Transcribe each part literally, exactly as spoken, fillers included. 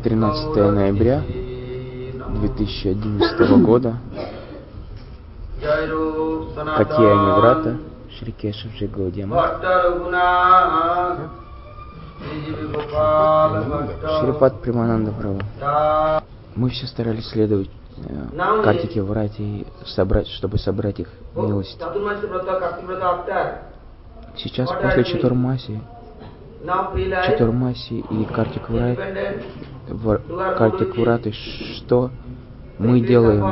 тринадцатое ноября две тысячи одиннадцатого года. Какие они врата? Шри Кешавджи Гаудиама. Шрипад Примананда Прабху. Мы все старались следовать э, Картике Врате и собрать, чтобы собрать их милость. Сейчас после Чатурмаси, Чатурмаси и Картик Враты, Картик Враты, что мы делаем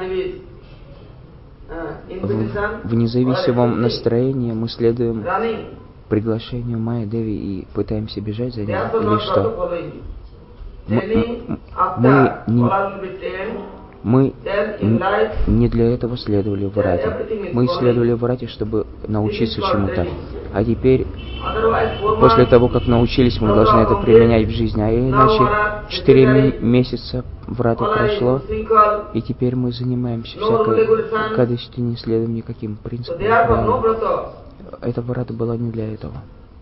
в, в независимом настроении? Мы следуем приглашению Майя Деви и пытаемся бежать за ним, или что? Мы, мы, не, мы не для этого следовали в Врате. Мы следовали в Врате, чтобы научиться чему-то. А теперь, после того, как научились, мы должны это применять в жизни. А иначе четыре месяца Врата прошло, и теперь мы занимаемся всякой гадостью, не следуем никаким принципам. Эта Врата была не для этого.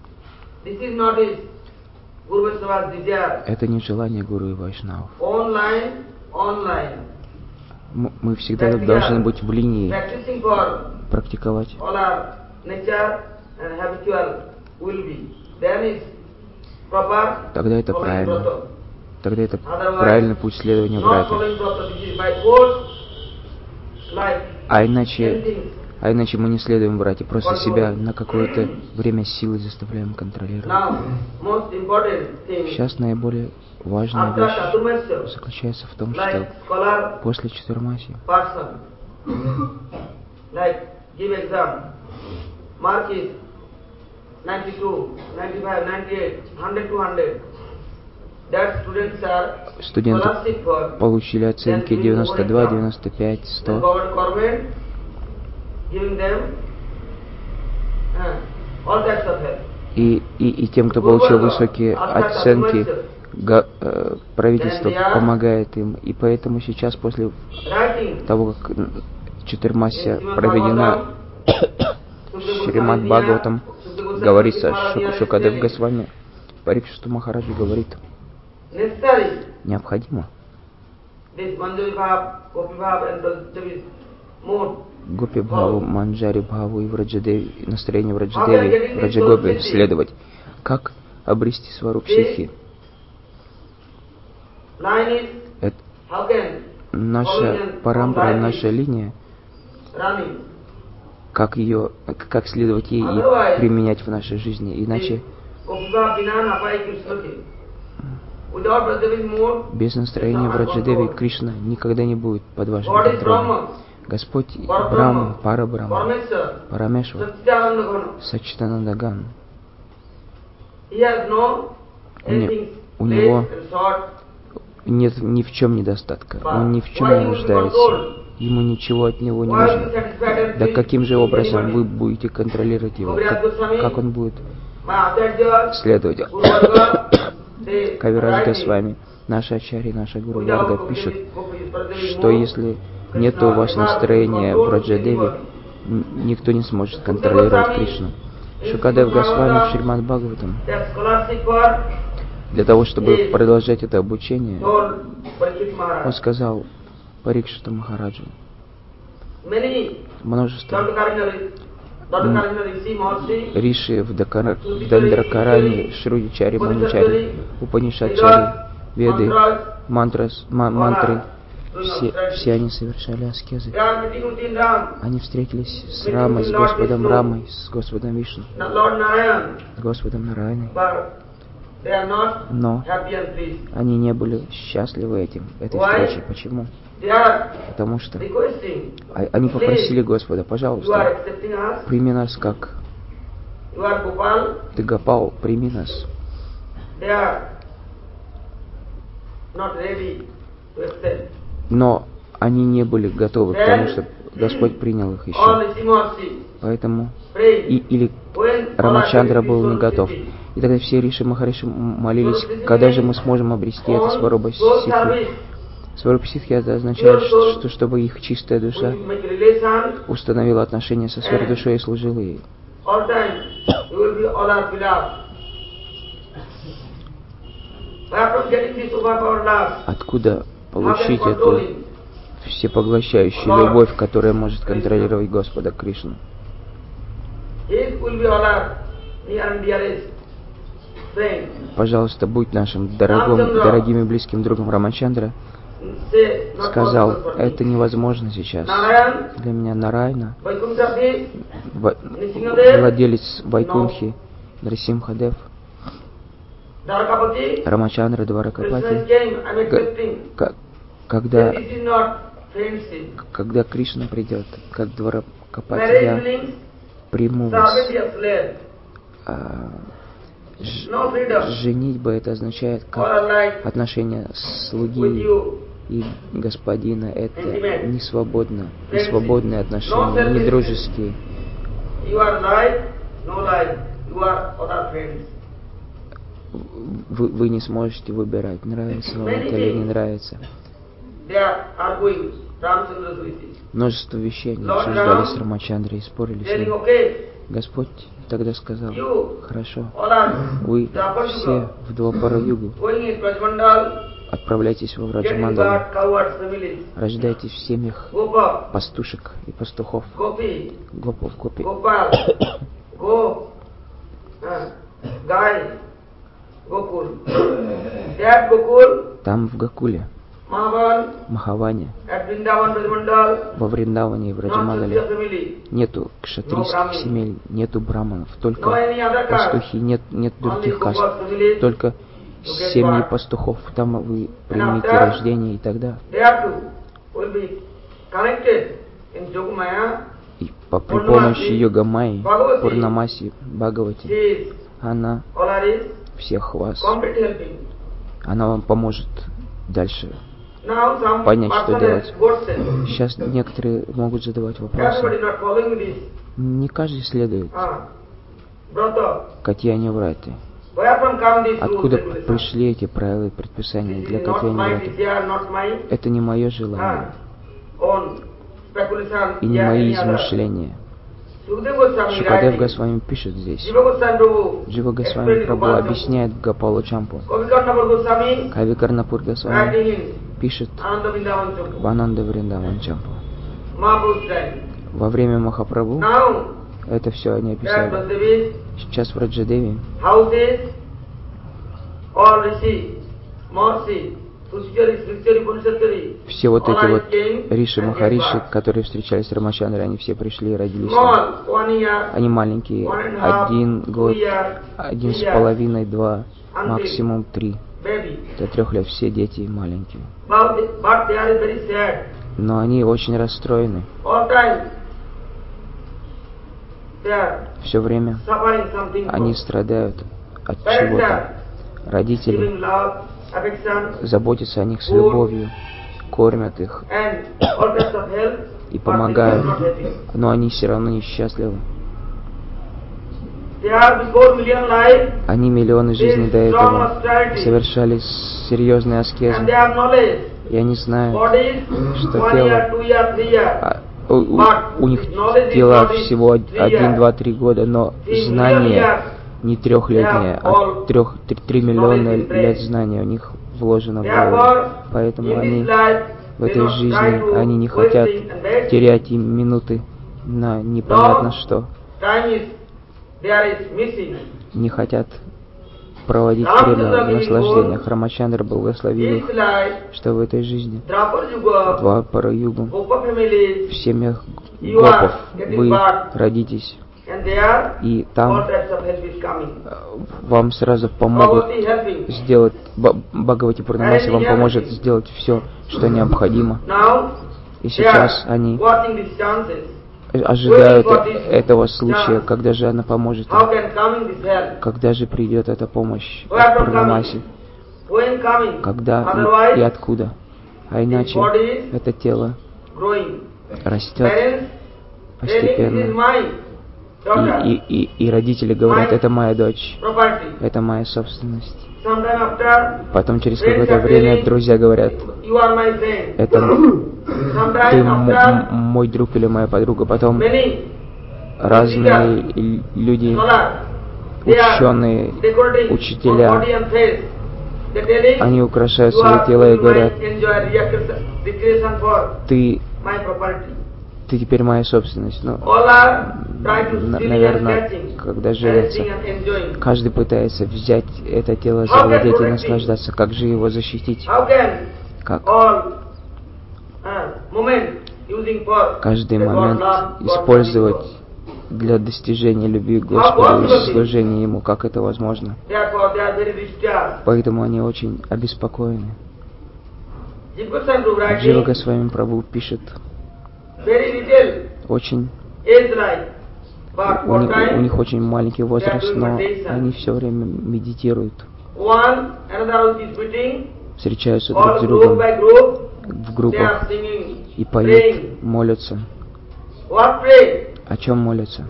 Это не желание Гуру и Вайшнавов. Мы всегда должны быть в линии, практиковать. Тогда это правильно. Тогда это правильный путь следования Врате. А иначе, а иначе мы не следуем Врате, просто себя на какое-то время силой заставляем контролировать. Сейчас наиболее важная вещь заключается в том, что после Чатурмаси студенты получили оценки девяносто два, девяносто пять, сто. И, и, и тем, кто получил высокие оценки, га, э, правительство помогает им. И поэтому сейчас, после того, как Чатурмася проведена, Шримад Бхагаватам говорится, Шук, Шукадев Госвами, Парикшиту Махараджи говорит, необходимо Гопи Бхаву, Манджари Бхаву и Враджадеви, настроение Враджадеви, Враджагопи следовать. Как обрести свару психи? Это наша парампара, наша линия, как ее, как следовать ей и применять в нашей жизни. Иначе без настроения Враджадеви Кришна никогда не будет под вашим контролем. Господь Брахма, Парабрахма, Парамешвар, Саччитанандаган. У него нет ни в чем недостатка, он ни в чем не нуждается, ему ничего от него не нужно. Да каким же образом вы будете контролировать его? Как, как он будет следовать? Кавирадж Госвами, наша Ачарья, наша Гуру Варга пишет, что если нет у вас настроения Враджадеви, никто не сможет контролировать Кришну. Шукадев Госвами в Шримад Бхагаватам, для того, чтобы продолжать это обучение, он сказал Парикшиту Махараджу, множество Риши в Дандракарани, Шрудичари, Маничари, Упанишадчари, Веды, мантрас, мантры, все, все они совершали аскезы. Они встретились с Рамой, с Господом Рамой, с Господом Вишну, с Господом Нараяной. Но они не были счастливы этим, этой встречей. Почему? Потому что они попросили Господа, пожалуйста, прими нас как ты Гопал, прими нас. Но они не были готовы, потому что Господь принял их еще. Поэтому и, или Рамачандра был не готов. И тогда все Риши Махариши молились, когда же мы сможем обрести это Сварупа Ситхи. Сварупа Ситхи это означает, что, что чтобы их чистая душа установила отношения со своей душой и служила ей. Откуда получить эту всепоглощающую любовь, которая может контролировать Господа Кришну? Пожалуйста, будь нашим дорогим, дорогим и близким другом. Рамачандра сказал, это невозможно сейчас. Для меня Нараяна, владелец Вайкунхи, Нарсимхадев, Рамачандра Дваракапати, когда, когда Кришна придет, как Дваракапати, я приму вас. А, ж, женитьба это означает как отношения слуги и господина. Это не свободно, не свободные отношения, не дружеские. Вы, вы не сможете выбирать, нравится вам это или не нравится. Множество вещей они обсуждали с Рамачандрой и спорили с ним. Господь тогда сказал, хорошо, вы все в Двапара-югу отправляйтесь во Враджамандалу, рождайтесь в семьях пастушек и пастухов, гопов, гопи. Там в Гокуле, Махаване, во Вриндаване и в Раджамандале нету кшатрийских семей, нету браманов, только пастухи, нет, нет других каст, только семьи пастухов. Там вы примете рождение, и тогда и по, при помощи Йога-майи, Пурнамаси, Бхагавати, она всех вас, она вам поможет дальше понять, что делать. Сейчас некоторые могут задавать вопросы. Не каждый следует Катьяне Врате. Откуда пришли эти правила и предписания для Катьяне Враты? Это не мое желание и не мои измышления. Шукадев Госвами пишет здесь. Джива Госвами Прабху объясняет Гопалу Чампу. Кави Карнапур Госвами пишет в Ананда Вриндаван Чампу. Во время Махапрабху это все они описали. Сейчас в Раджадеви все вот эти вот Риши, Махариши, которые встречались с Рамачандрой, они все пришли и родились там. Они маленькие, один год, один с половиной, два, максимум три. До трех лет все дети маленькие. Но они очень расстроены. Все время они страдают от чего-то. Родители заботятся о них с любовью, кормят их и помогают, но они все равно несчастливы. Они миллионы жизней до этого совершали серьезные аскезы, и они знают, что тело, у, у, у них тела всего один, два, три года, но знание не трехлетнее, а трех, три, три миллиона лет знания у них вложено в голову. Поэтому они в этой жизни, они не хотят терять им минуты на непонятно что. Не хотят проводить время в наслаждениях. Рамачандра благословил их, что в этой жизни, Двапара-югу, в семьях гопов вы родитесь. И там вам сразу помогут сделать, Бхагавати Пурнамаси вам поможет сделать все, что необходимо. И сейчас они ожидают этого случая, когда же она поможет им. Когда же придет эта помощь от Пурнамаси? Когда и, и откуда? А иначе это тело растет постепенно. И, и, и, и родители говорят, это моя дочь, это моя собственность. Потом через какое-то время друзья говорят, это ты м- мой друг или моя подруга. Потом разные люди, ученые, учителя, Они украшают свои тела и говорят: ты, ты теперь моя собственность. Ну, на, наверное, когда женятся, каждый пытается взять это тело, завладеть и наслаждаться. Как же его защитить? Как? Каждый момент использовать для достижения любви к Господу и служения Ему. Как это возможно? Поэтому они очень обеспокоены. Джива Госвами Прабху пишет, очень у них, у них очень маленький возраст, но они все время медитируют, встречаются друг с другом в группах и поют, молятся. О чем молятся?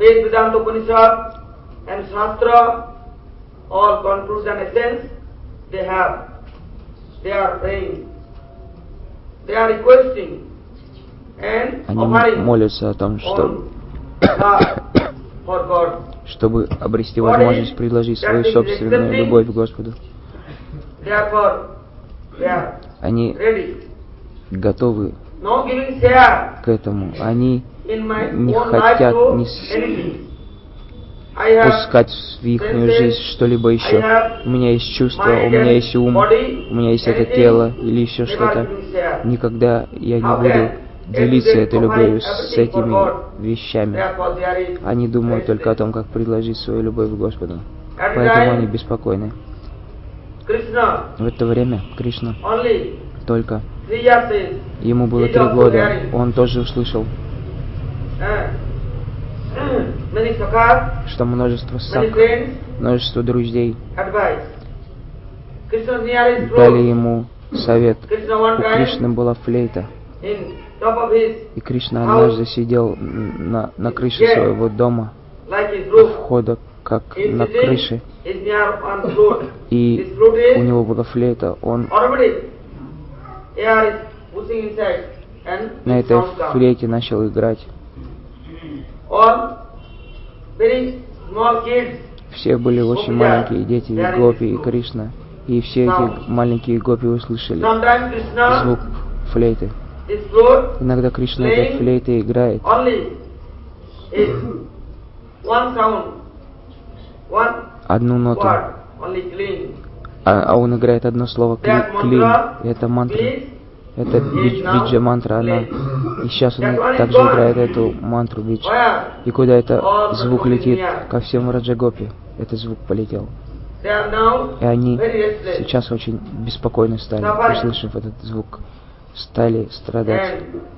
Они молятся о том, что чтобы обрести возможность предложить свою собственную любовь к Господу. Они готовы к этому. Они не хотят не пускать в их жизнь что-либо еще. У меня есть чувство, у меня есть ум, у меня есть это тело или еще что-то. Никогда я не буду делиться этой любовью с этими вещами. Они думают только о том, как предложить свою любовь к Господу. Поэтому они беспокойны. В это время Кришна только ему было три года, он тоже услышал, что множество сак, множество друзей дали ему совет. У Кришны была флейта, и Кришна однажды сидел на, на крыше своего дома, у входа, как на крыше, и у него была флейта. Он на этой флейте начал играть. Все были очень маленькие дети, и гопи, и Кришна. И все эти маленькие гопи услышали звук флейты. Иногда Кришна этой флейтой играет. Одну ноту. А, а он играет одно слово кли, клин. Это мантра. Это бидж, биджа мантра. Она. И сейчас он также играет эту мантру бидж. И куда это звук летит? Ко всем Раджагопи. Этот звук полетел. И они сейчас очень беспокойны стали, услышав этот звук. Стали страдать.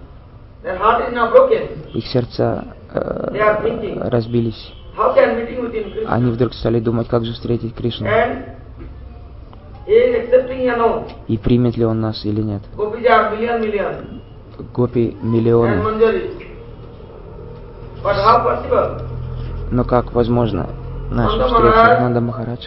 Их сердца э, разбились. Они вдруг стали думать, как же встретить Кришну. И примет ли он нас или нет. Гопи миллионы. Но как возможно наша встреча? Нанда Махарадж,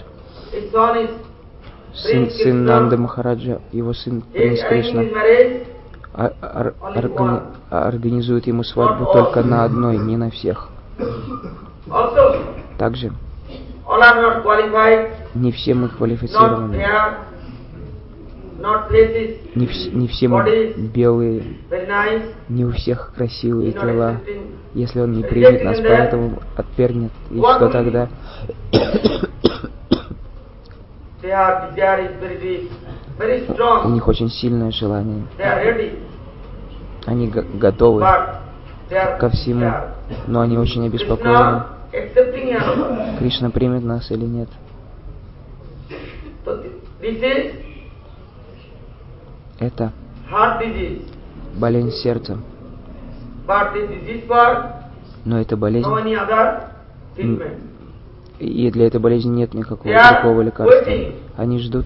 сын, сын Нанда Махараджа, его сын принц Кришна, ор, ор, органи, организует ему свадьбу только на одной, не на всех. Также не все мы квалифицированы, не, вс, не все мы белые, не у всех красивые тела. Если он не примет нас, поэтому отвергнет, и что тогда? У них очень сильное желание. Они готовы ко всему, но они очень обеспокоены. Кришна примет нас или нет. Это болезнь сердца. Но эта болезнь, и для этой болезни нет никакого другого лекарства. Они ждут,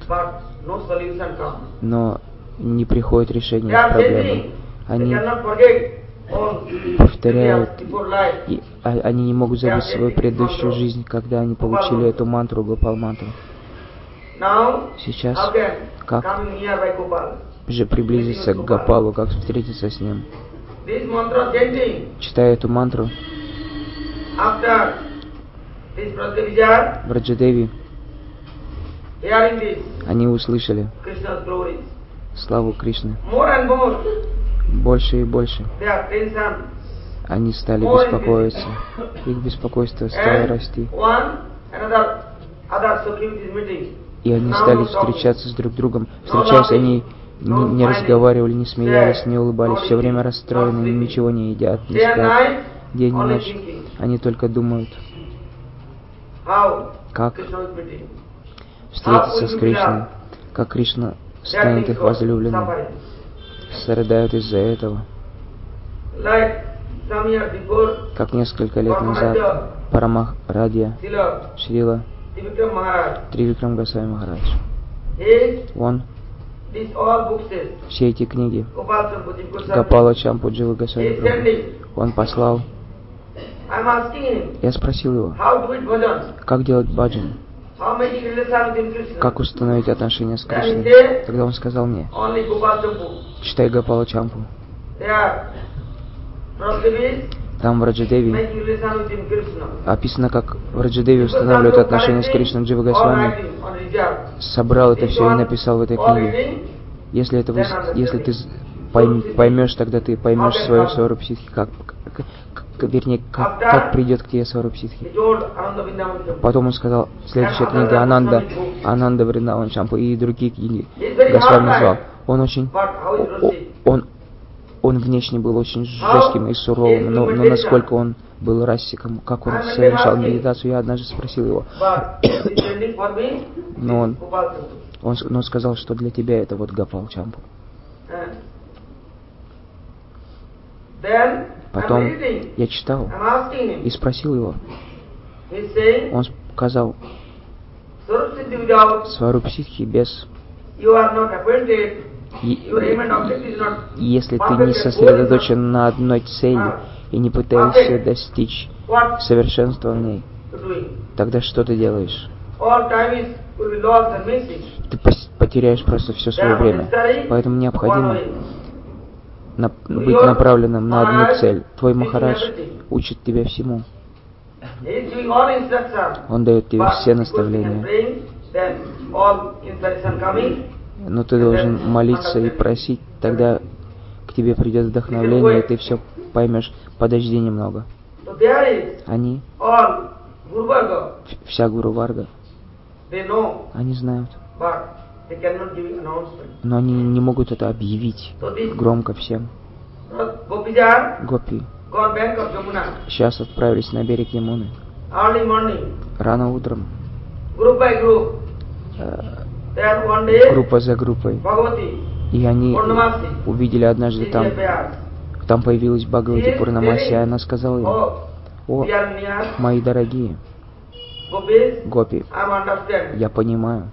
но не приходит решение их проблемы. Они повторяют, и они не могут забыть свою предыдущую жизнь, когда они получили эту мантру, Гопал мантру. Сейчас, как же приблизиться к Гопалу, как встретиться с ним? Читая эту мантру, Браджадеви Они услышали славу Кришны больше и больше. Они стали беспокоиться. Их беспокойство стало расти. И они стали встречаться с друг другом. Встречаясь, они не, не разговаривали, не смеялись, не улыбались, все время расстроены, ничего не едят, не спят. День и ночь они только думают, как встретиться с Кришной, как Кришна станет их возлюбленным. Страдают из-за этого. Как несколько лет назад Парамахарадья Шрила Тривикрам Госвами Махарадж, он все эти книги Гопала Чампу Джива Госвами Прабху, он послал. Я спросил его, как делать баджан, как установить отношения с Кришной. Тогда он сказал мне, читай Гопала Чампу. Там в Раджадеви описано, как в Раджадеви устанавливают отношения с Кришной. Джива Госвами собрал это все и написал в этой книге. Если, это вы, если ты поймешь, тогда ты поймешь свою сварупситхи, как, как, как, вернее, как, как придет к тебе сварупситхи. Потом он сказал, следующая книга Ананда, Ананда Вриндаван Чампу и другие книги Госвами назвал. Он очень, он, он внешне был очень жестким и суровым, но, но насколько он был рассиком, как он совершал медитацию, я однажды спросил его. Но он, он, он сказал, что для тебя это вот Гопал Чампу. Потом я читал и спросил его. Он сказал, сварупситхи без... Если ты не сосредоточен на одной цели и не пытаешься достичь совершенства в ней, тогда что ты делаешь? Ты потеряешь просто все свое время. Поэтому необходимо на, быть направленным на одну цель. Твой Махарадж учит тебя всему. Он дает тебе все наставления. Но ты должен молиться и просить, тогда к тебе придет вдохновление, и ты все поймешь. Подожди немного. Они, вся Гуру Варга, они знают, но они не могут это объявить громко всем. Гопи сейчас отправились на берег Ямуны. Рано утром. Группа за группой. И они увидели однажды там, там появилась Бхагавати Пурнамаси, и она сказала им: о, мои дорогие гопи, я понимаю,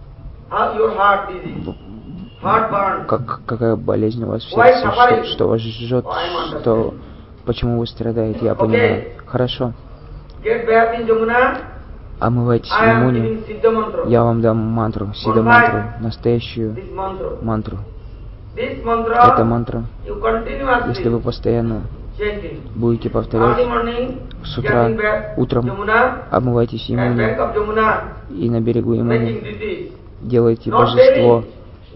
как, какая болезнь у вас в сердце, что, что вас жжет, что, почему вы страдаете, я понимаю. Хорошо. Омывайтесь в Ямуне, я вам дам мантру, сида-мантру, настоящую мантру. Эта мантра, если вы постоянно будете повторять с утра, утром, омывайтесь в Ямуне, и на берегу Ямуны делайте божество.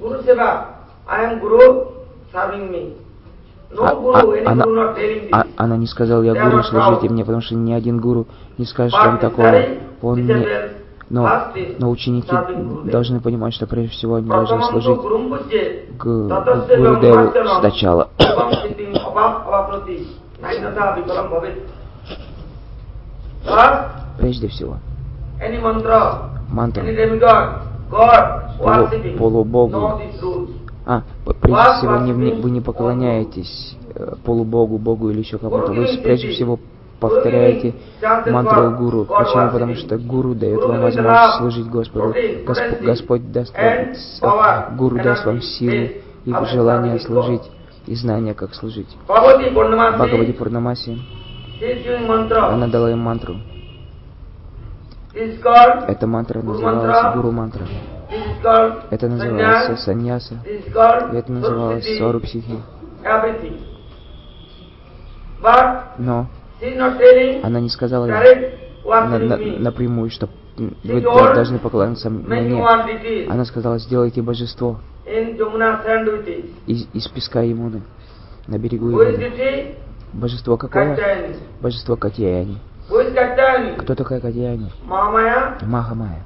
А, а, она, а, она не сказала: я гуру, служите мне, потому что ни один гуру не скажет вам такого. Он не... но, но ученики должны понимать, что прежде всего они должны служить к Гурудеву сначала. Прежде всего. Мантра. Полу, полубогу. А, прежде всего, не, вы не поклоняетесь э, полубогу, богу или еще кому-то. Вы прежде всего повторяете мантру гуру. Почему? Потому что гуру дает вам возможность служить Господу. Госп, Господь даст вам, гуру даст вам силы и желание служить, и знания, как служить. Бхагавати Пурнамаси, она дала им мантру. Эта мантра называлась Гуру мантра. Это называлось саньяса. И это называлось сварупситхи. Но она не сказала им: на, на, напрямую, что вы должны поклоняться мне. Она сказала, сделайте божество из, из песка Ямуны, на берегу Ямуны. Божество какое? Божество Катьяяни. Кто такая Катьяяни? Махамая.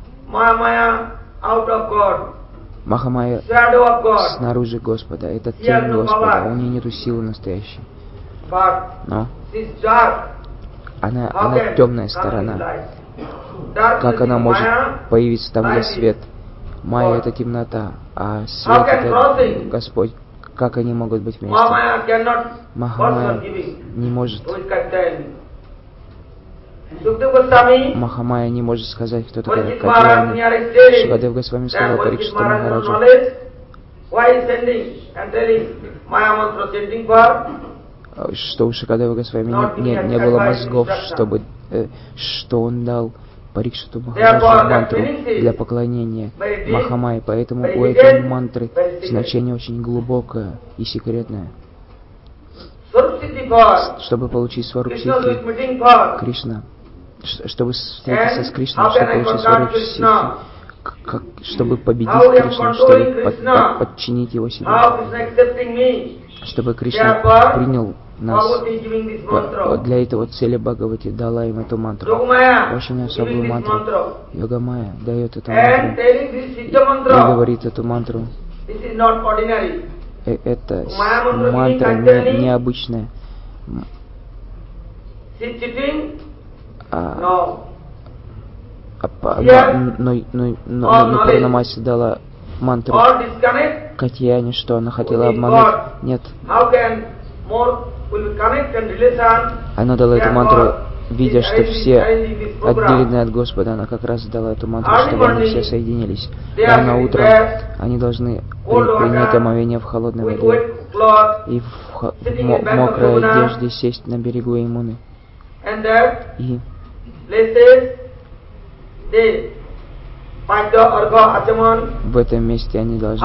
Махамая снаружи Господа, это тень Господа, у нее нету силы настоящей. Но она, она темная сторона. Как она может появиться там, где свет? Майя — это темнота, а свет — это Господь. Как они могут быть вместе? Махамая не может. Махамая не может сказать, кто такая Катьяяни. Шукадев Госвами сказал Парикшиту Махараджу, что у Шукадева Госвами не, не, не было мозгов, чтобы, э, что он дал Парикшиту Махараджу мантру для поклонения Махамае, поэтому у этой мантры значение очень глубокое и секретное. Чтобы получить Сварупситхи, Кришна, чтобы встретиться с Кришной, чтобы получить Сварупситхи, как, чтобы победить Кришну, чтобы под, под, подчинить его себе, чтобы Кришна принял нас. Для этого цели Бхагавати дала им эту мантру, очень особую мантру. Йогамая дает эту мантру и, и говорит эту мантру. Это мантра не, необычная. А, а, но, но, но, но, но Пурнамаси дала мантру Катьяяни, что она хотела обмануть. Нет. Она дала эту мантру, видя, что все отделены от Господа. Она как раз дала эту мантру, чтобы они все соединились. Рано утром они должны при, принять омовение в холодной воде и в, х, в мокрой одежде сесть на берегу Ямуны. И в этом месте они должны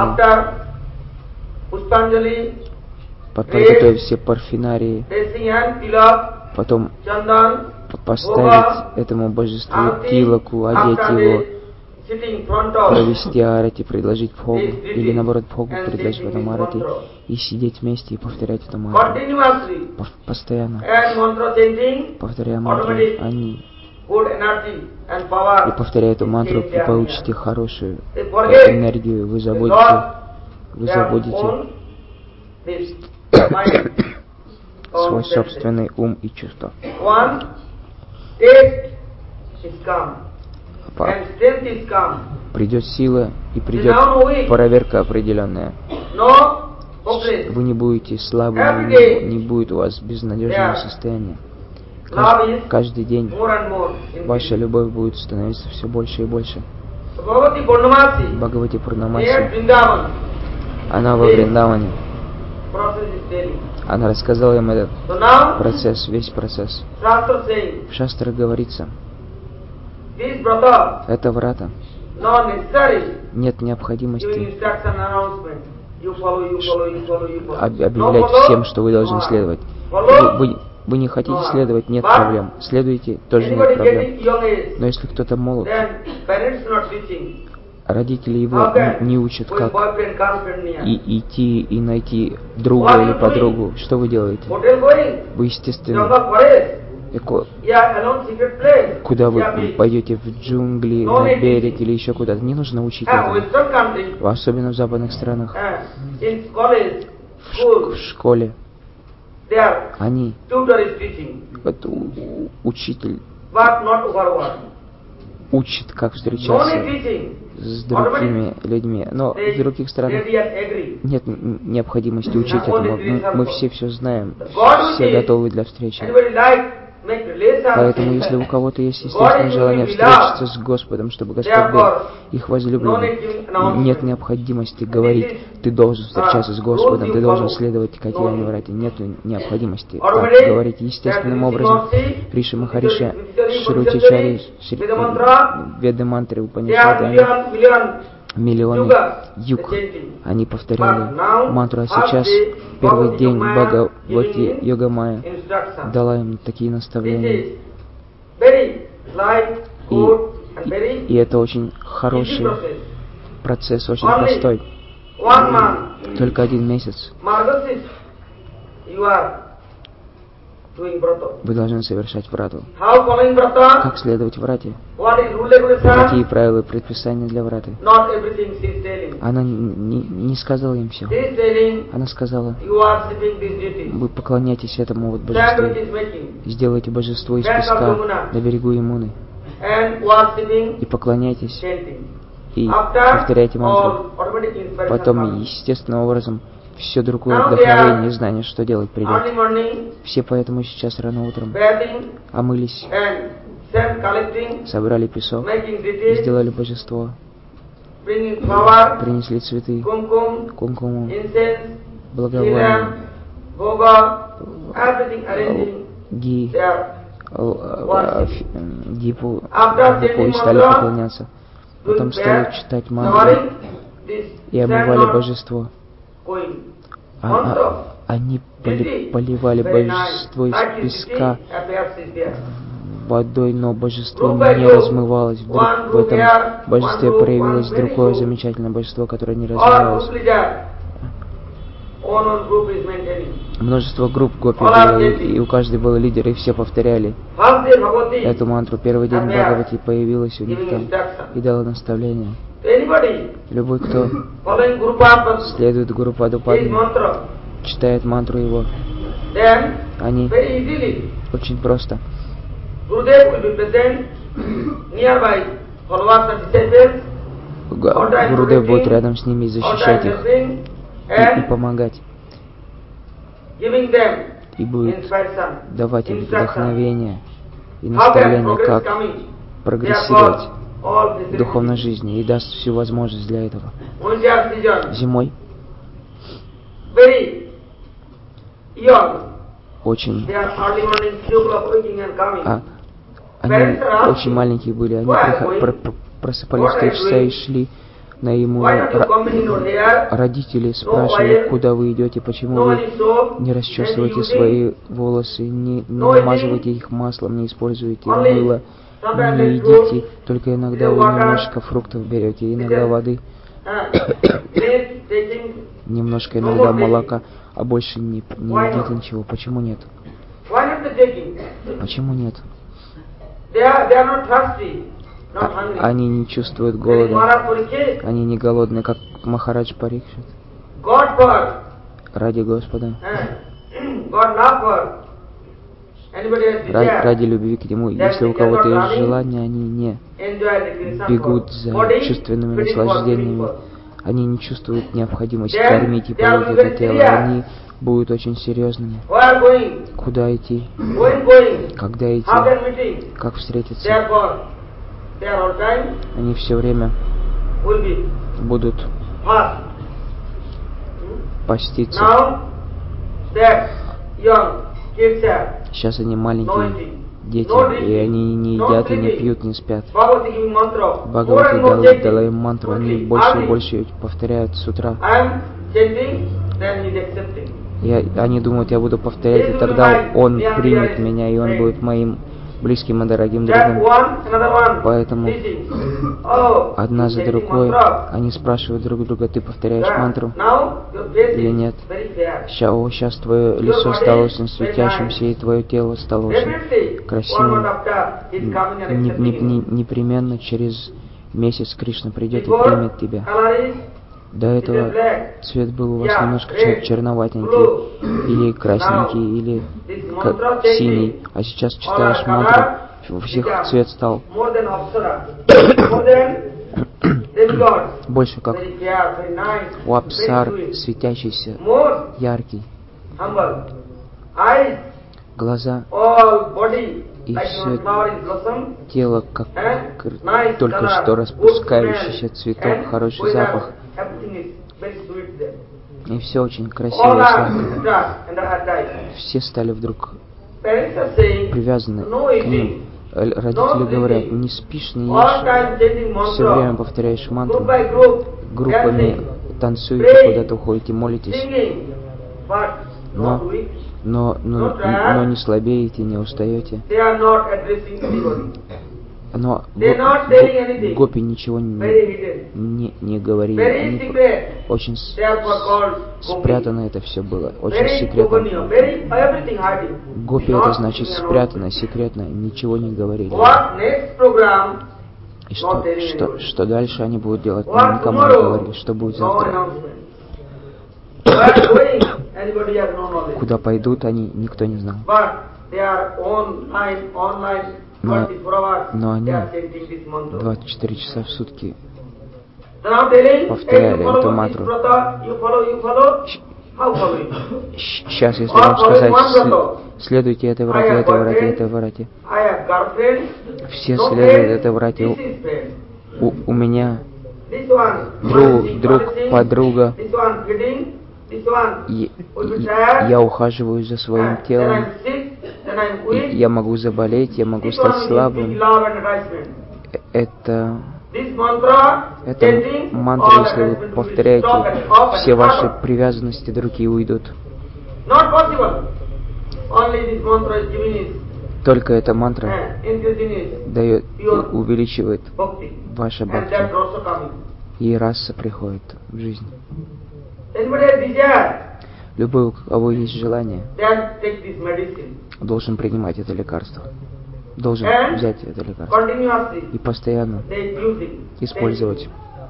подготовить все парфюмерии, потом поставить этому божеству тилаку, одеть его, провести арати, предложить бхогу, или наоборот бхогу предложить потом арати, и сидеть вместе и повторять эту мантру. Постоянно. Повторяя мантру, они и повторяя эту мантру, вы получите хорошую энергию, вы забудете, вы забудете свой собственный ум и чувства. Придет сила и придет проверка определенная. Вы не будете слабы, не, не будет у вас безнадежного состояния. Каждый, каждый день ваша любовь будет становиться все больше и больше. Бхагавати Пурнамаси, она во Вриндаване. Она рассказала им этот процесс, весь процесс. В Шастрах говорится, это врата. Нет необходимости объявлять всем, что вы должны следовать. Вы, вы, вы не хотите следовать, нет проблем. Следуйте, тоже нет проблем. Но если кто-то молод, родители его не учат, как и идти и найти друга или подругу. Что вы делаете? Вы, естественно, куда вы пойдете, в джунгли, на берег или еще куда-то. Не нужно учить этому. Особенно в западных странах. В, в школе они, это учитель учит, как встречаться с другими людьми, но в других странах нет необходимости учить этому. Мы, мы все все знаем, все готовы для встречи. Поэтому, если у кого-то есть естественное желание встретиться с Господом, чтобы Господь был их возлюбленным, нет необходимости говорить, ты должен встречаться с Господом, ты должен следовать Катьяяни Врате. Нет необходимости так говорить естественным образом. Риши Махариши, Шрутичари, Веды мантры, Упанишады, они миллионы юг, они повторяли мантру, а сейчас первый день Бхагавати Йогамая дала им такие наставления. И, и это очень хороший процесс, очень простой. Только один месяц вы должны совершать врату. Как следовать врате? Какие правила и предписания для враты? Она не, не сказала им все. Она сказала: вы поклоняйтесь этому вот божеству. Сделайте божество из песка на берегу Ямуны. И поклоняйтесь. И повторяйте мантру. Потом, естественным образом, все другое вдохновение и знание, что делать, придет. Все поэтому сейчас рано утром омылись, собрали песок, сделали божество, принесли цветы, кумкуму, благовоние, ги, дипу, дипу, и стали поклоняться. Потом стали читать мантру и омывали божество. А, а, они поли, поливали божество из песка водой, но божество не размывалось. Вдруг в этом божестве проявилось другое замечательное божество, которое не размывалось. Множество групп гопи было, и у каждой был лидер, и все повторяли эту мантру. Первый день Бхагавати появилась у них там и дала наставление. Любой, кто следует Гуру Падупадме, читает мантру его, они очень просто. Гурудев будет рядом с ними и защищать их, и, и помогать. И будет давать им вдохновение и наставление, как прогрессировать в духовной жизни, и даст всю возможность для этого. Зимой очень а, они очень маленькие были, они приход, пр, просыпались в три часа и шли на ему. Родители спрашивали, куда вы идете, почему вы не расчесываете свои волосы, не, не намазываете их маслом, не используете мыло, не едите, только иногда вы немножко фруктов берете, иногда воды, немножко иногда молока, а больше не, не едите ничего. Почему нет? Почему нет? А, они не чувствуют голода. Они не голодны, как Махарадж Парикшит. Ради Господа. Ради, ради любви к Нему. Если у кого-то есть желание, они не бегут за чувственными наслаждениями. Они не чувствуют необходимости кормить и поить это тело. Они будут очень серьезными. Куда идти? Когда идти? Как встретиться? Они все время будут поститься. Сейчас они маленькие дети, и они не едят, и не пьют, не спят. Бхагавати дала, дала им мантру, они больше и больше повторяют с утра. Я, они думают, я буду повторять, и тогда он примет меня, и он будет моим близким и дорогим другом. Поэтому одна за другой они спрашивают друг друга: ты повторяешь мантру или нет? Сейчас, о, сейчас твое лицо стало очень светящимся, и твое тело стало очень красивым. Не, не, не, непременно через месяц Кришна придет и примет тебя. До этого цвет был у вас немножко чер- черноватенький, или красненький, или как синий, а сейчас читаешь мантру, у всех цвет стал больше как у апсар, светящийся, яркий. Глаза и все тело, как только что распускающийся цветок, хороший запах. И все очень красиво и сладко. Все стали вдруг привязаны к ним. Родители говорят: не спишь, не ешь, все время повторяешь мантру, группами танцуете, куда-то уходите, молитесь, но, но, но, но не слабеете, не устаете. Но го, гопи ничего не, не, не говорили. Они очень с, спрятано это все было, очень секретно. Гопи это значит спрятано, секретно, ничего не говорили. И что, что, что дальше они будут делать, никому не говорили, что будет завтра. Куда пойдут они, никто не знал. Но, но они двадцать четыре часа в сутки повторяли эту мантру. Сейчас, если вам сказать, следуйте этой врате, этой врате, этой врате, все следуют этой врате. У, у меня друг, друг, подруга, и, и, я ухаживаю за своим телом. И я могу заболеть, я могу стать слабым. Это, это мантра, если вы повторяете, все ваши привязанности другие уйдут. Только эта мантра дает, увеличивает ваше бхакти, и раса приходит в жизнь. Любой, у кого есть желание, должен принимать это лекарство. Должен взять это лекарство и постоянно использовать.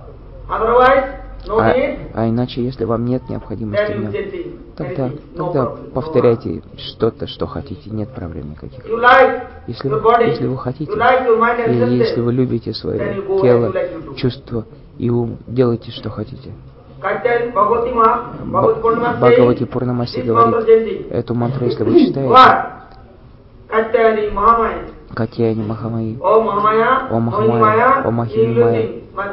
А, а иначе, если вам нет необходимости в нем, тогда, тогда повторяйте что-то, что хотите, нет проблем никаких. Если, если вы хотите, и если вы любите свое тело, чувство и ум, делайте, что хотите. Бхагавати Пурнамаси говорит, эту мантру, если вы читаете, Катьяни Махамаи, О Махамая, О Махимая,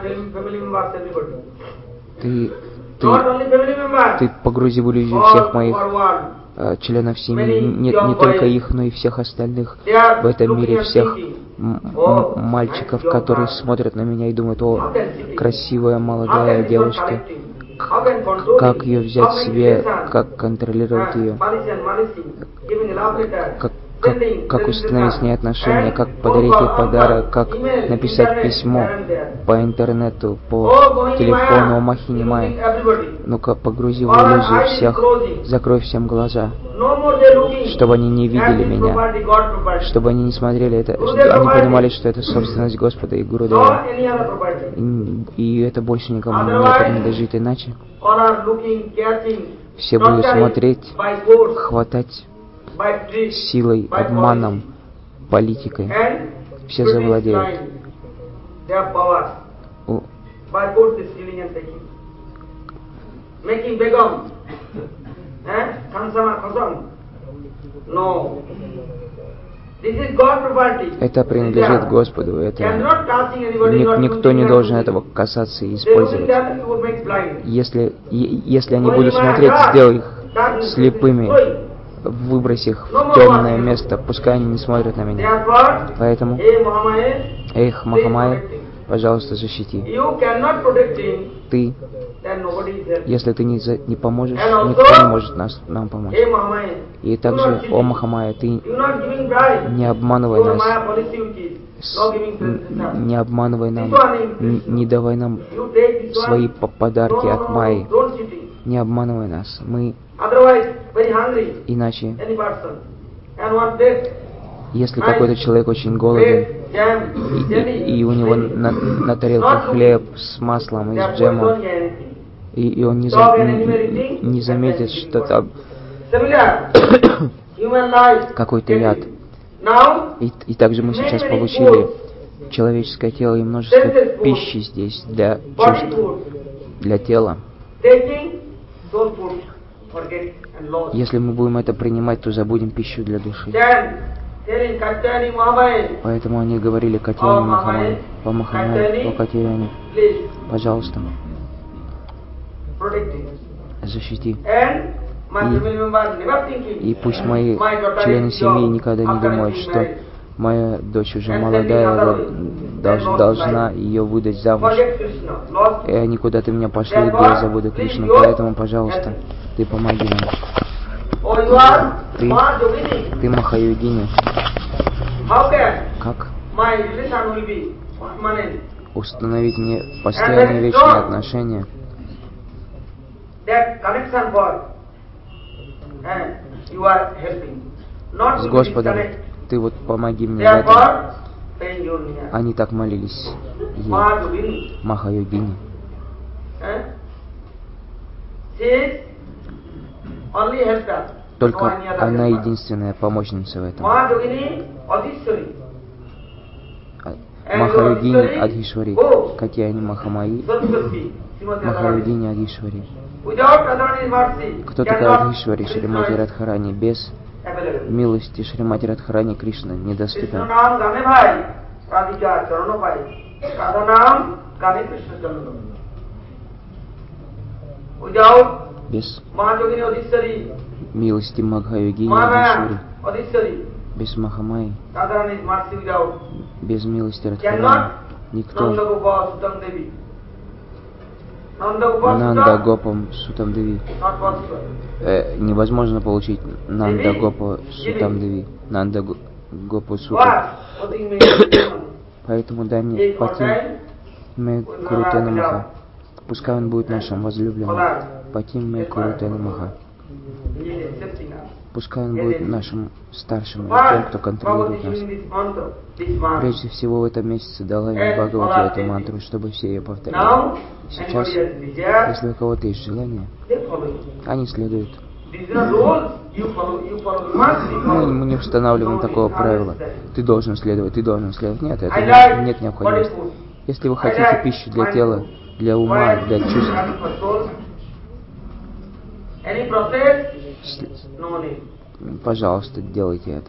ты, ты, ты погрузи в иллюзию всех моих э, членов семьи, не, не только их, но и всех остальных в этом мире, всех м- м- мальчиков, которые смотрят на меня и думают, о, красивая молодая девочка, как ее взять себе, как контролировать ее, как, как, как установить с ней отношения, как подарить ей подарок, как написать письмо по интернету, по телефону, о Махини Май. Ну-ка, погрузи в иллюзию всех, закрой всем глаза, чтобы они не видели меня, чтобы они не смотрели это, они понимали, что это собственность Господа и Гурудева, и, и это больше никому не принадлежит, иначе все будут смотреть, хватать силой, обманом, политикой. Все завладеют. У... Это принадлежит Господу. Это ник- никто не должен этого касаться и использовать. Если, если они будут смотреть, сделай их слепыми, выбрось их в темное место, пускай они не смотрят на меня. Поэтому, эх, Махамая, пожалуйста, защити. Ты, если ты не, за, не поможешь, никто не может нас, нам помочь. И также, о Махамая, ты не обманывай нас, с, не обманывай нам, не давай нам свои подарки от Майи, не обманывай нас. Мы иначе, если какой-то человек очень голоден, и, и, и у него на, на тарелке хлеб с маслом и с джемом, и, и он не, за, не, не заметит, что там какой-то яд. И, и также мы сейчас получили человеческое тело и множество пищи здесь для чувств, для тела. Если мы будем это принимать, то забудем пищу для души. Поэтому они говорили Катьяни Махамай, о Махамай, о Катьяни, пожалуйста, защити. И, и пусть мои члены семьи никогда не думают, что моя дочь уже молодая, долж, должна ее выдать замуж. И они куда-то меня пошлют, где я забуду Кришну. Поэтому, пожалуйста, ты помоги нам. Ты, ты Махайогиня. Как? установить мне постоянные вечные отношения. С Господом ты вот помоги мне в этом. Они так молились ей, Маха-йогини. Только она единственная помощница в этом. Маха-йогини Адхишвари, Катьяни Махамаи, Маха-йогини Адхишвари. Кто такая Адхишвари? Шримати Радхарани. Без милости Шримати Радхарани Кришна недоступен. Без милости Маха-йогини Адхишвари, без Махамаи, без милости Радхарани никто. Нанда Гопам Сутам Деви. Э, невозможно получить Нанда Гопа Сутам Деви. Нанда Гопа Сутам. Поэтому дай мне Патим Ме Курутена Маха. Пускай он будет нашим возлюбленным. Патим Ме Курутена Маха. Пускай он будет нашим старшим, тем, кто контролирует нас. Прежде всего в этом месяце дала им Бхагавати эту мантру, чтобы все ее повторили. Сейчас, если у кого-то есть желание, они следуют. Мы, мы не устанавливаем такого правила. Ты должен следовать, ты должен следовать. Нет, это не, нет необходимости. Если вы хотите пищу для тела, для ума, для чувств, пожалуйста, делайте это.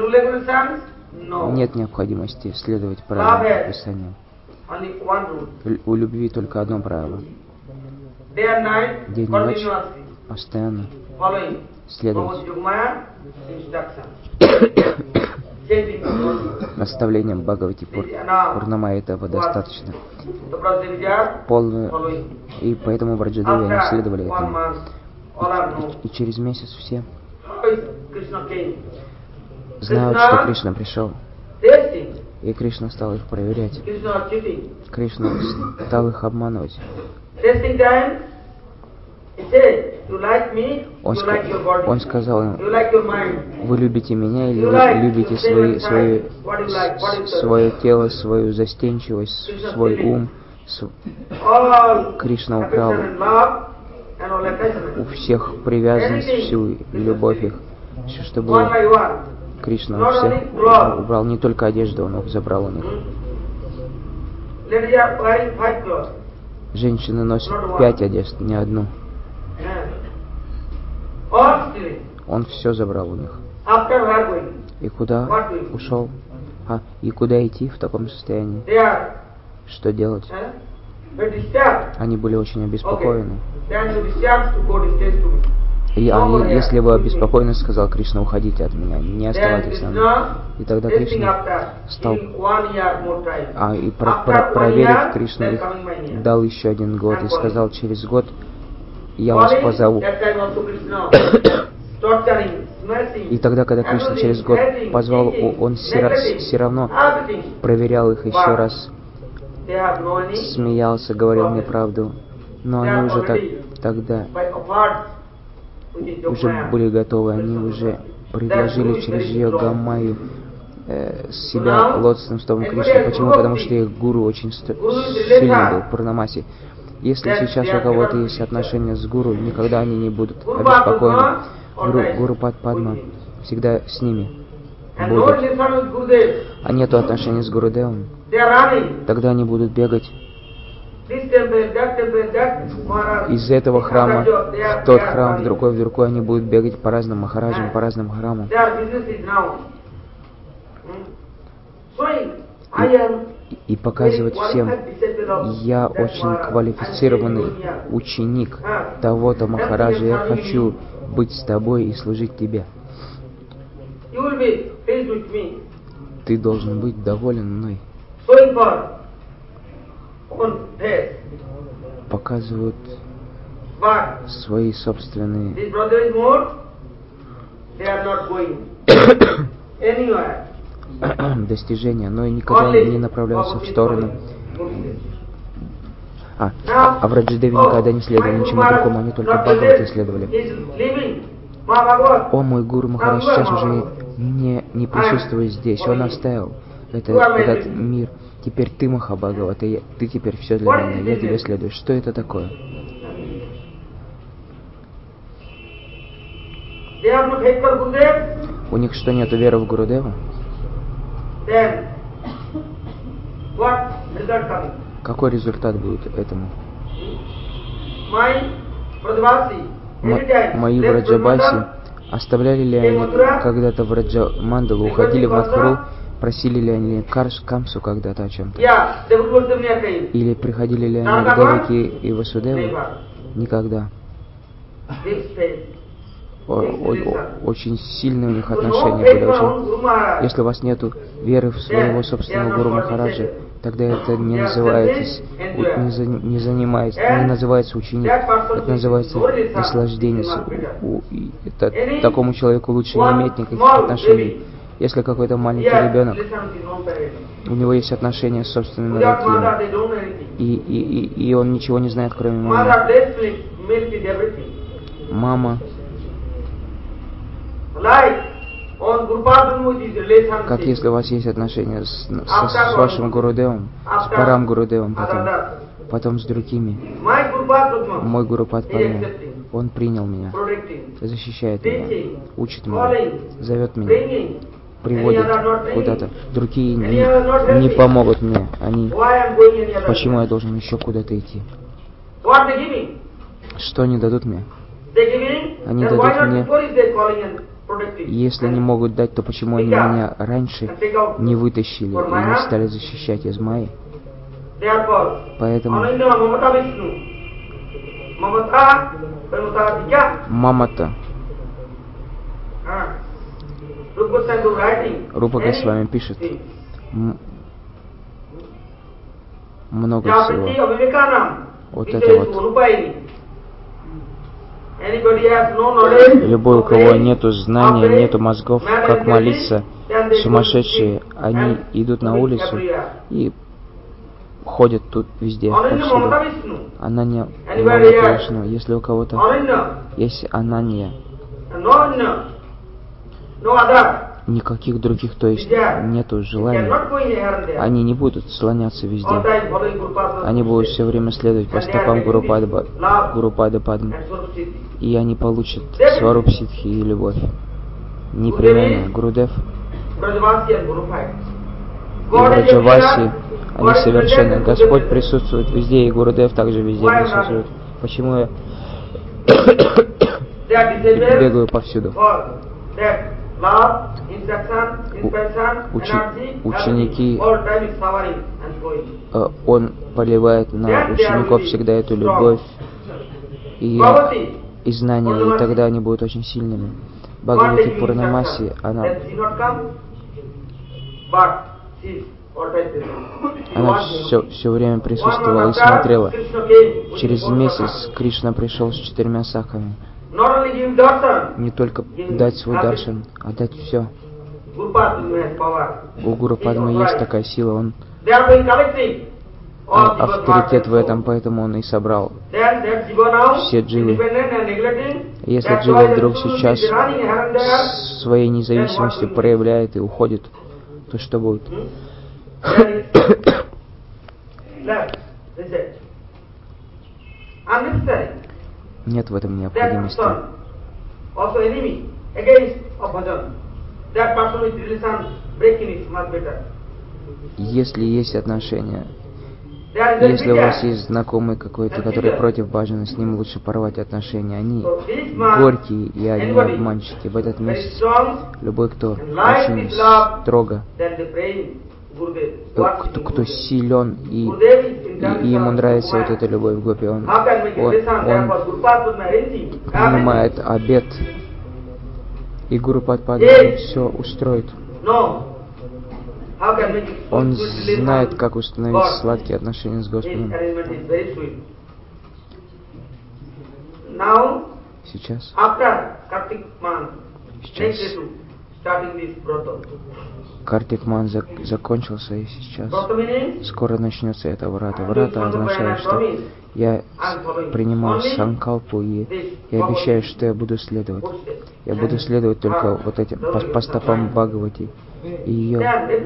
Нет необходимости следовать правилам Писания. У любви только одно правило. День и ночь постоянно следовать наставлениям Бхагавати Пурнамай. Этого достаточно. Полное. И поэтому Враджадеви они следовали этому. И, и через месяц все знают, что Кришна пришел. И Кришна стал их проверять. Кришна стал их обманывать. Он, ска- он сказал им: вы любите меня или вы любите свои, свои, свое тело, свою застенчивость, свой ум. Св... Кришна украл у всех привязанность, всю любовь их, все, что было. Кришна у всех убрал, не только одежду, он их забрал у них. Женщины носят пять одежд, не одну. Он все забрал у них. И куда ушел? А, и куда идти в таком состоянии? Что делать? Они были очень обеспокоены. И они, если вы обеспокоены, сказал Кришна, уходите от меня, не оставайтесь со мной. И тогда Кришна стал, а и про, про, проверив, Кришна их дал еще один год и сказал: через год я вас позову. И тогда, когда Кришна через год позвал, он все равно проверял их еще раз, смеялся, говорил неправду, но они уже так, тогда уже были готовы, они уже предложили через Йога Майю э, себя лотосным стопам Кришны. Почему? Потому что их гуру очень сильный был, Пурнамаси. Если сейчас у кого-то есть отношения с гуру, никогда они не будут обеспокоены. Гуру, гуру Падма всегда с ними будут. А нету отношений с Гурудевом, тогда они будут бегать из этого храма в тот храм, в другой, в другой. Они будут бегать по разным махараджам, по разным храмам. И, и показывать всем: я очень квалифицированный ученик того-то махараджа, я хочу быть с тобой и служить тебе. Ты должен быть доволен мной. Показывают свои собственные достижения, но и никогда не направляются в сторону. А, а в Раджадеве никогда не следовали ничему другому, они только Бхагавате следовали. О, мой гуру Махарадж сейчас уже не, не присутствует здесь, он оставил это, этот мир. Теперь ты Махабхагавата, ты, ты теперь все для меня, я тебе следую. Что это такое? У них что, нету веры в Гурудева? Какой результат будет этому? М- мои Враджабаси, оставляли ли они когда-то Враджамандалу, уходили в Мадхуру, просили ли они Карш Камсу когда-то о чем-то? Или приходили ли они к Деваки и Васудеву? Никогда. О, о, очень сильные у них отношения были. Очень... Если у вас нет веры в своего собственного Гуру Махараджа, тогда это не называется, не, за, не, занимается, не называется ученик, это называется наслаждение. У, у, это, такому человеку лучше не иметь никаких отношений. Если какой-то маленький ребенок, у него есть отношения с собственными родителями, и, и, и, и он ничего не знает, кроме мамы. Мама. Как если у вас есть отношения с, с, с вашим Гурудевом, с Парам Гурудевом, потом, потом с другими. Мой Гуру Падма, он принял меня, защищает меня, учит меня, зовет меня, приводит куда-то. Другие не, не помогут мне. Они, почему я должен еще куда-то идти? Что они дадут мне? Они дадут мне. Если не могут дать, то почему они меня раньше не вытащили и не стали защищать из Майи? Поэтому Мамата. Рупа Госвами пишет много всего. Вот это вот. Любой, у кого нету знания, нету мозгов, как молиться, сумасшедшие, они идут на улицу и ходят тут везде, повсюду. Ананья Мамата Вишну. Если у кого-то есть Ананья, никаких других, то есть нету желаний, они не будут слоняться везде. Они будут все время следовать по стопам Гурупада, Гурупада Падма. И они получат Сваруб Сидхи и любовь. Непременно. Гурудев и Враджаваси, они совершенны. Господь присутствует везде, и Гурудев также везде присутствует. Почему я бегаю повсюду? Учи, ученики, он поливает на учеников всегда эту любовь и, и знания, и тогда они будут очень сильными. Бхагавати Пурнамаси, она, она все, все время присутствовала и смотрела. Через месяц Кришна пришел с четырьмя сакхами. Не только дать свой даршан, а дать все. У Гуру Падмы есть такая сила, он, он авторитет в этом, поэтому он и собрал все дживы. Если джива вдруг сейчас своей независимостью проявляет и уходит, то что будет? Нет в этом необходимости. Если есть отношения, если у вас есть знакомый какой-то, который против баджана, с ним лучше порвать отношения. Они горькие и они обманщики. В этот месяц любой, кто очень строго, кто, кто силен и, и, и ему нравится вот эта любовь в гопи, он, он, он принимает обет, и Гуру Падма все устроит. Он знает, как установить сладкие отношения с Господом. Сейчас, сейчас Картик Ман зак- закончился, и сейчас скоро начнется это врата. Врата означает, что я с- принимаю санкалпу, и я обещаю, что я буду следовать. Я буду следовать только вот этим по, по стопам Бхагавати и ее,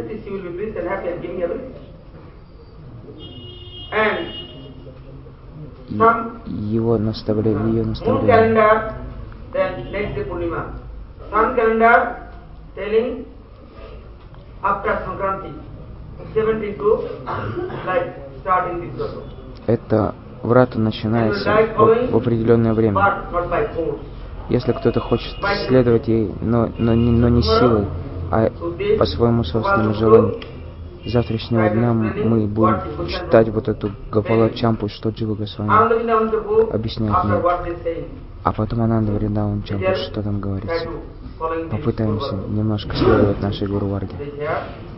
и его наставление, ее наставление. Then next day Purnima. Sun calendar telling after Sankranti, seventeen to like starting this grotto. Это врата начинается в, в определенное время. Если кто-то хочет следовать ей, но, но, не, но не силой, а по своему собственному желанию, с завтрашнего дня мы будем читать вот эту Гопала-чампу, что Джива Госвами объясняет мне. А потом Ананда Вриндаван Чампу, что там говорится. Попытаемся немножко следовать нашей Гуру Варге.